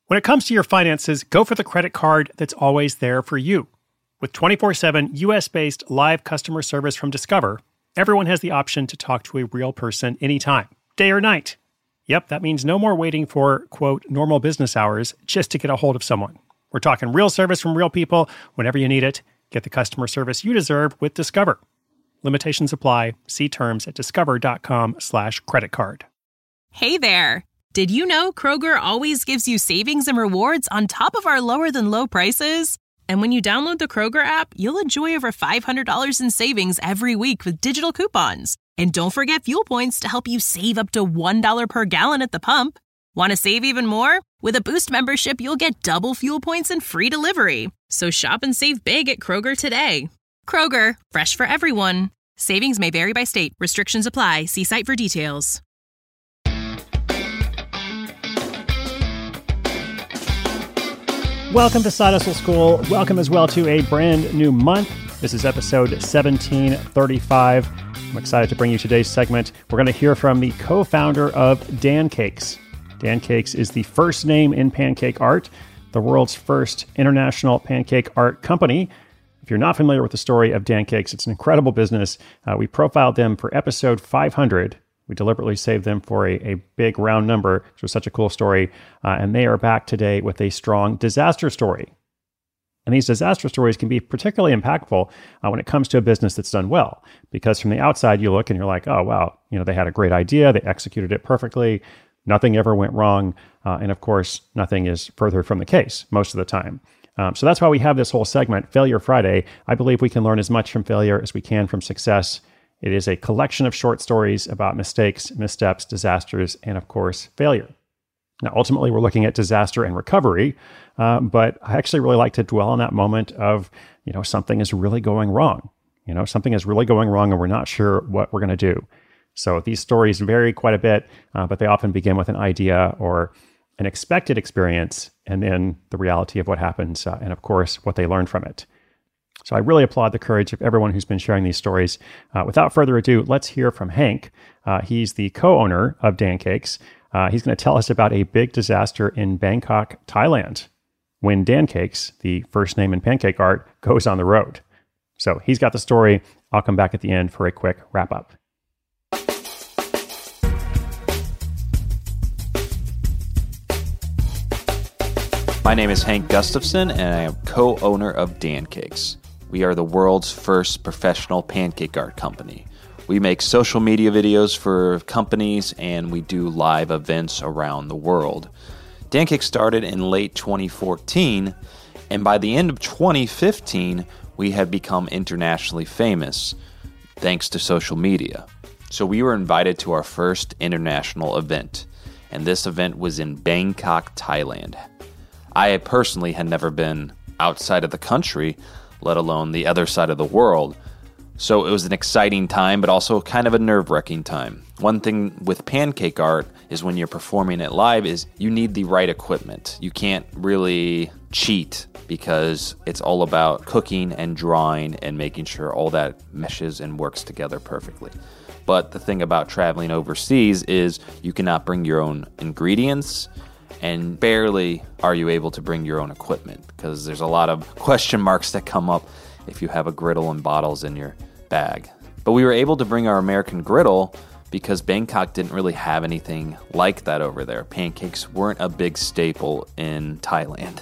When it comes to your finances, go for the credit card that's always there for you. With 24/7 US-based live customer service from Discover, everyone has the option to talk to a real person anytime, day or night. Yep, that means no more waiting for, quote, normal business hours just to get a hold of someone. We're talking real service from real people whenever you need it. Get the customer service you deserve with Discover. Limitations apply. See terms at discover.com/creditcard. Hey there. Did you know Kroger always gives you savings and rewards on top of our lower than low prices? And when you download the Kroger app, you'll enjoy over $500 in savings every week with digital coupons. And don't forget fuel points to help you save up to $1 per gallon at the pump. Want to save even more? With a Boost membership, you'll get double fuel points and free delivery. So shop and save big at Kroger today. Kroger, fresh for everyone. Savings may vary by state. Restrictions apply. See site for details. Welcome to Side Hustle School. Welcome as well to a brand new month. This is episode 1735. I'm excited to bring you today's segment. We're going to hear from the co-founder of DanCakes. DanCakes is the first name in pancake art, the world's first international pancake art company. If you're not familiar with the story of DanCakes, it's an incredible business. We profiled them for episode 500. We deliberately saved them for a big round number, which was such a cool story. And they are back today with a strong disaster story. And these disaster stories can be particularly impactful when it comes to a business that's done well. Because from the outside, you look and you're like, oh, wow, they had a great idea. They executed it perfectly. Nothing ever went wrong. And of course, nothing is further from the case most of the time. So that's why we have this whole segment, Failure Friday. I believe we can learn as much from failure as we can from success. It is a collection of short stories about mistakes, missteps, disasters, and of course, failure. Now, ultimately, we're looking at disaster and recovery, but I actually really like to dwell on that moment of, something is really going wrong. Something is really going wrong and we're not sure what we're going to do. So these stories vary quite a bit, but they often begin with an idea or an expected experience, and then the reality of what happens, and of course, what they learn from it. So I really applaud the courage of everyone who's been sharing these stories. Without further ado, let's hear from Hank. He's the co-owner of DanCakes. He's going to tell us about a big disaster in Bangkok, Thailand, when DanCakes, the first name in pancake art, goes on the road. So he's got the story. I'll come back at the end for a quick wrap-up. My name is Hank Gustafson, and I am co-owner of DanCakes. We are the world's first professional pancake art company. We make social media videos for companies, and we do live events around the world. DanCakes started in late 2014, and by the end of 2015, we had become internationally famous, thanks to social media. So we were invited to our first international event, and this event was in Bangkok, Thailand. I personally had never been outside of the country, let alone the other side of the world. So it was an exciting time, but also kind of a nerve-wracking time. One thing with pancake art is when you're performing it live is you need the right equipment. You can't really cheat because it's all about cooking and drawing and making sure all that meshes and works together perfectly. But the thing about traveling overseas is you cannot bring your own ingredients, and barely are you able to bring your own equipment because there's a lot of question marks that come up if you have a griddle and bottles in your bag. But we were able to bring our American griddle because Bangkok didn't really have anything like that over there. Pancakes weren't a big staple in Thailand.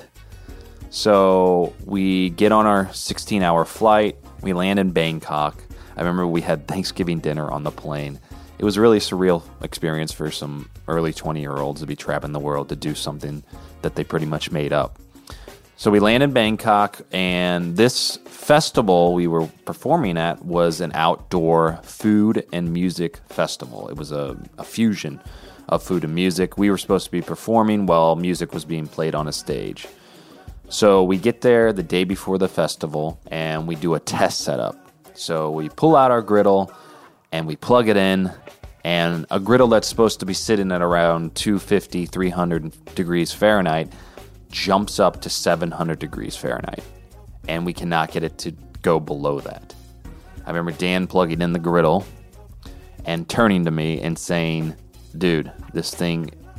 So we get on our 16-hour flight. We land in Bangkok. I remember we had Thanksgiving dinner on the plane. It was a really surreal experience for some early 20-year-olds to be traveling the world to do something that they pretty much made up. So we land in Bangkok, and this festival we were performing at was an outdoor food and music festival. It was a fusion of food and music. We were supposed to be performing while music was being played on a stage. So we get there the day before the festival, and we do a test setup. So we pull out our griddle, and we plug it in, and a griddle that's supposed to be sitting at around 250, 300 degrees Fahrenheit jumps up to 700 degrees Fahrenheit, and we cannot get it to go below that. I remember Dan plugging in the griddle and turning to me and saying, "Dude, this thing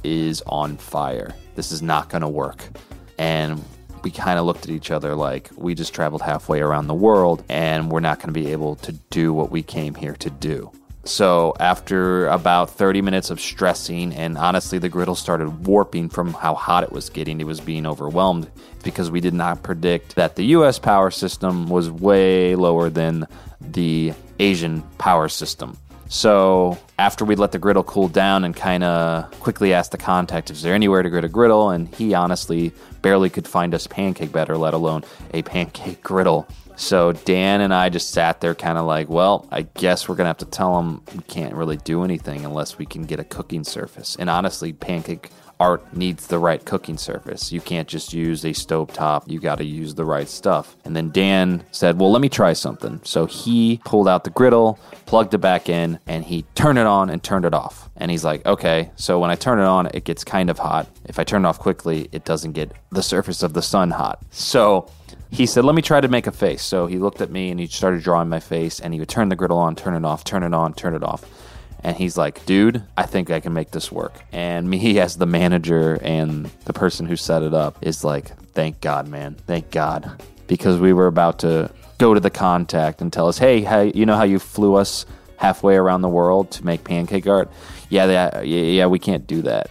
is on fire. This is not going to work. And we kind of looked at each other like we just traveled halfway around the world and we're not going to be able to do what we came here to do. So after about 30 minutes of stressing, and honestly, the griddle started warping from how hot it was getting. It was being overwhelmed because we did not predict that the U.S. power system was way lower than the Asian power system. So after we let the griddle cool down and kind of quickly asked the contact, is there anywhere to get a griddle? And he honestly barely could find us pancake batter, let alone a pancake griddle. So Dan and I just sat there kind of like, well, I guess we're going to have to tell him we can't really do anything unless we can get a cooking surface. And honestly, pancake art needs the right cooking surface. You can't just use a stovetop. You got to use the right stuff. And then Dan said, well, let me try something. So he pulled out the griddle, plugged it back in, and he turned it on and turned it off. And he's like, okay, so when I turn it on, it gets kind of hot. If I turn it off quickly, it doesn't get the surface of the sun hot. So he said, let me try to make a face. So he looked at me and he started drawing my face, and he would turn the griddle on, turn it off, turn it on, turn it off. And he's like, dude, I think I can make this work. And me as the manager and the person who set it up is like, thank God, man. Thank God. Because we were about to go to the contact and tell us, hey, you know how you flew us halfway around the world to make pancake art? Yeah, we can't do that.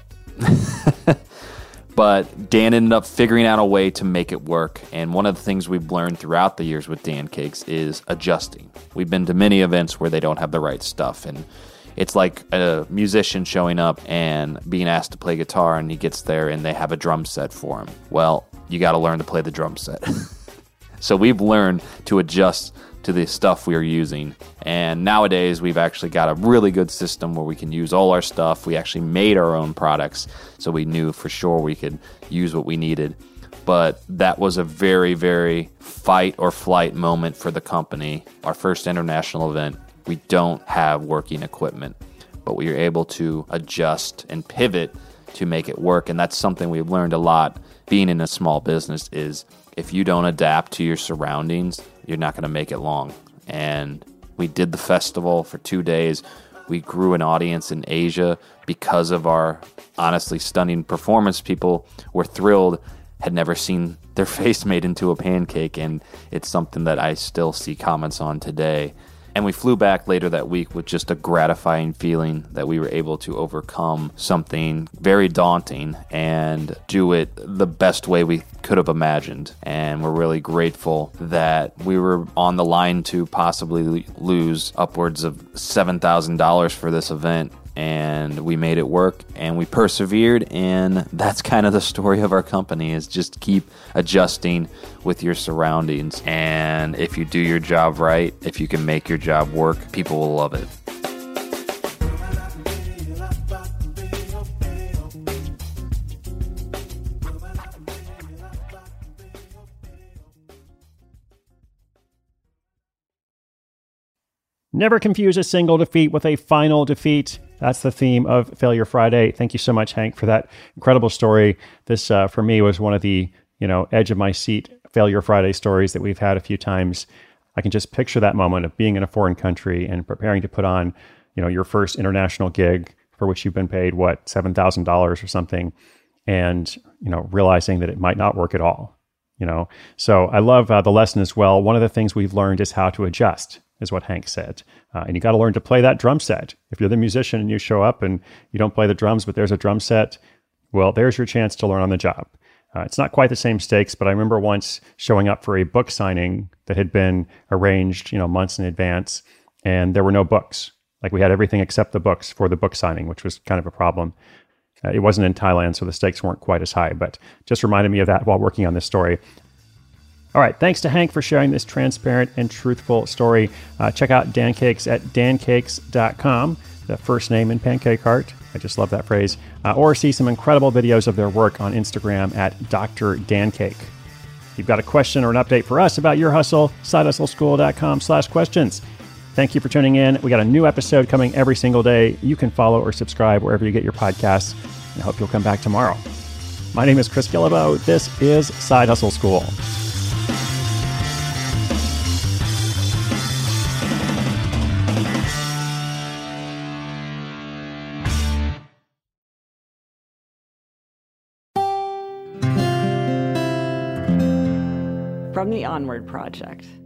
But Dan ended up figuring out a way to make it work. And one of the things we've learned throughout the years with Dan Cakes is adjusting. We've been to many events where they don't have the right stuff. And it's like a musician showing up and being asked to play guitar, and he gets there and they have a drum set for him. Well, you got to learn to play the drum set. So we've learned to adjust to the stuff we are using. And nowadays, we've actually got a really good system where we can use all our stuff. We actually made our own products, so we knew for sure we could use what we needed. But that was a very, very fight or flight moment for the company. Our first international event, we don't have working equipment, but we are able to adjust and pivot to make it work. And that's something we've learned a lot being in a small business is if you don't adapt to your surroundings, you're not going to make it long. And we did the festival for 2 days. We grew an audience in Asia because of our honestly stunning performance. People were thrilled, had never seen their face made into a pancake, and it's something that I still see comments on today. And we flew back later that week with just a gratifying feeling that we were able to overcome something very daunting and do it the best way we could have imagined. And we're really grateful that we were on the line to possibly lose upwards of $7,000 for this event. And we made it work, and we persevered, and that's kind of the story of our company, is just keep adjusting with your surroundings. And if you do your job right, if you can make your job work, people will love it. Never confuse a single defeat with a final defeat. That's the theme of Failure Friday. Thank you so much, Hank, for that incredible story. This, for me, was one of the, edge of my seat Failure Friday stories that we've had a few times. I can just picture that moment of being in a foreign country and preparing to put on, your first international gig for which you've been paid, $7,000 or something, and, realizing that it might not work at all, So I love the lesson as well. One of the things we've learned is how to adjust, is what Hank said. And you got to learn to play that drum set. If you're the musician and you show up and you don't play the drums, but there's a drum set, well, there's your chance to learn on the job. It's not quite the same stakes, but I remember once showing up for a book signing that had been arranged, months in advance, and there were no books. Like, we had everything except the books for the book signing, which was kind of a problem. It wasn't in Thailand, so the stakes weren't quite as high, but just reminded me of that while working on this story. All right, thanks to Hank for sharing this transparent and truthful story. Check out Dan Cakes at dancakes.com, the first name in pancake art. I just love that phrase. Or see some incredible videos of their work on Instagram at Dr. Dancake. If you've got a question or an update for us about your hustle, sidehustleschool.com/questions. Thank you for tuning in. We got a new episode coming every single day. You can follow or subscribe wherever you get your podcasts. And I hope you'll come back tomorrow. My name is Chris Guillebeau. This is Side Hustle School. From the Onward Project.